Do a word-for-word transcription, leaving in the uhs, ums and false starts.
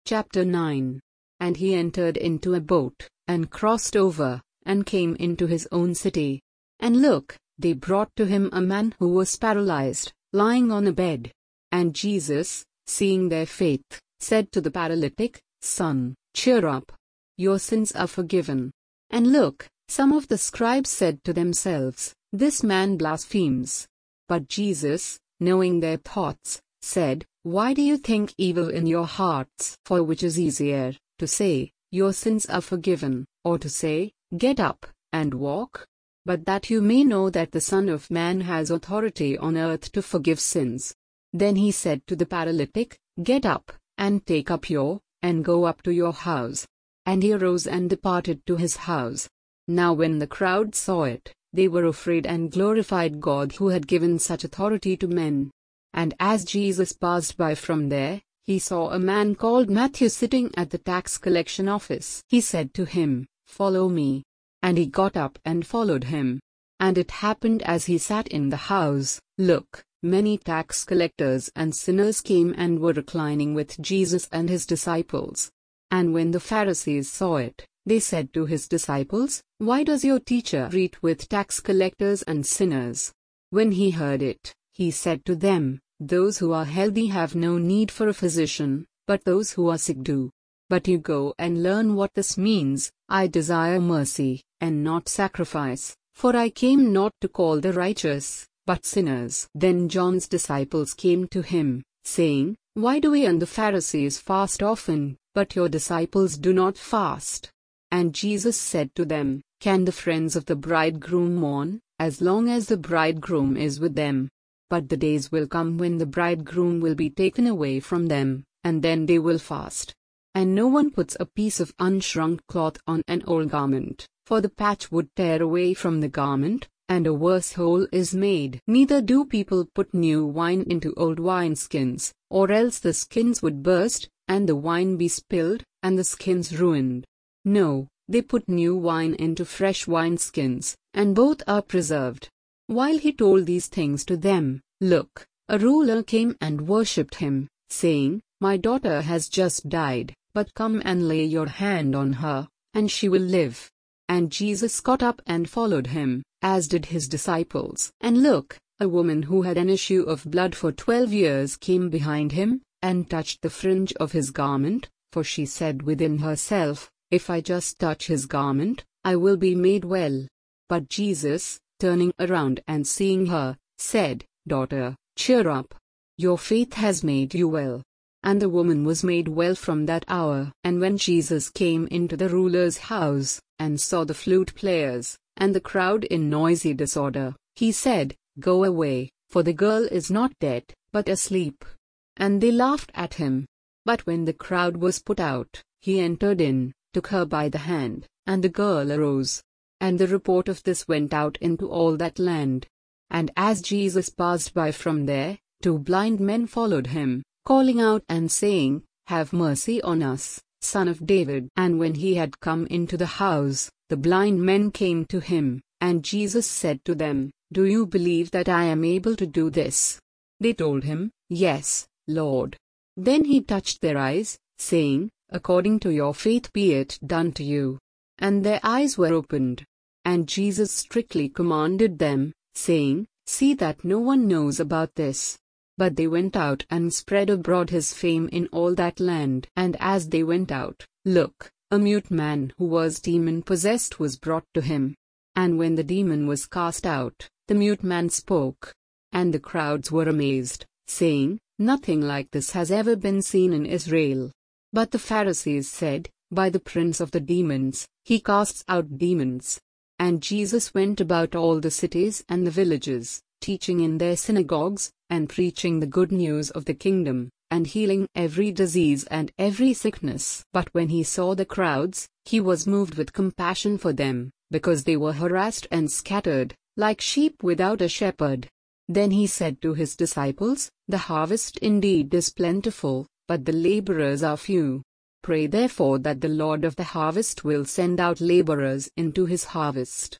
Chapter nine. And he entered into a boat, and crossed over, and came into his own city. And look, they brought to him a man who was paralyzed, lying on a bed. And Jesus, seeing their faith, said to the paralytic, Son, cheer up. Your sins are forgiven. And look, some of the scribes said to themselves, This man blasphemes. But Jesus, knowing their thoughts, said, Why do you think evil in your hearts? For which is easier, to say, Your sins are forgiven, or to say, Get up, and walk? But that you may know that the Son of Man has authority on earth to forgive sins. Then he said to the paralytic, Get up, and take up your, and go up to your house. And he arose and departed to his house. Now when the crowd saw it, they were afraid and glorified God who had given such authority to men. And as Jesus passed by from there, he saw a man called Matthew sitting at the tax collection office. He said to him, Follow me. And he got up and followed him. And it happened as he sat in the house, look, many tax collectors and sinners came and were reclining with Jesus and his disciples. And when the Pharisees saw it, they said to his disciples, Why does your teacher eat with tax collectors and sinners? When he heard it, he said to them, Those who are healthy have no need for a physician, but those who are sick do. But you go and learn what this means, I desire mercy, and not sacrifice, for I came not to call the righteous, but sinners. Then John's disciples came to him, saying, Why do we and the Pharisees fast often, but your disciples do not fast? And Jesus said to them, Can the friends of the bridegroom mourn, as long as the bridegroom is with them? But the days will come when the bridegroom will be taken away from them, and then they will fast. And no one puts a piece of unshrunk cloth on an old garment, for the patch would tear away from the garment, and a worse hole is made. Neither do people put new wine into old wineskins, or else the skins would burst, and the wine be spilled, and the skins ruined. No, they put new wine into fresh wineskins, and both are preserved. While he told these things to them, look, a ruler came and worshipped him, saying, My daughter has just died, but come and lay your hand on her, and she will live. And Jesus got up and followed him, as did his disciples. And look, a woman who had an issue of blood for twelve years came behind him, and touched the fringe of his garment, for she said within herself, If I just touch his garment, I will be made well. But Jesus, turning around and seeing her, said, Daughter, cheer up. Your faith has made you well. And the woman was made well from that hour. And when Jesus came into the ruler's house, and saw the flute players, and the crowd in noisy disorder, he said, Go away, for the girl is not dead, but asleep. And they laughed at him. But when the crowd was put out, he entered in, took her by the hand, and the girl arose. And the report of this went out into all that land. And as Jesus passed by from there, two blind men followed him, calling out and saying, Have mercy on us, Son of David. And when he had come into the house, the blind men came to him, and Jesus said to them, Do you believe that I am able to do this? They told him, Yes, Lord. Then he touched their eyes, saying, According to your faith be it done to you. And their eyes were opened. And Jesus strictly commanded them, saying, See that no one knows about this. But they went out and spread abroad his fame in all that land. And as they went out, look, a mute man who was demon-possessed was brought to him. And when the demon was cast out, the mute man spoke. And the crowds were amazed, saying, Nothing like this has ever been seen in Israel. But the Pharisees said, By the prince of the demons, he casts out demons. And Jesus went about all the cities and the villages, teaching in their synagogues, and preaching the good news of the kingdom, and healing every disease and every sickness. But when he saw the crowds, he was moved with compassion for them, because they were harassed and scattered, like sheep without a shepherd. Then he said to his disciples, The harvest indeed is plentiful, but the laborers are few. Pray therefore that the Lord of the harvest will send out laborers into his harvest.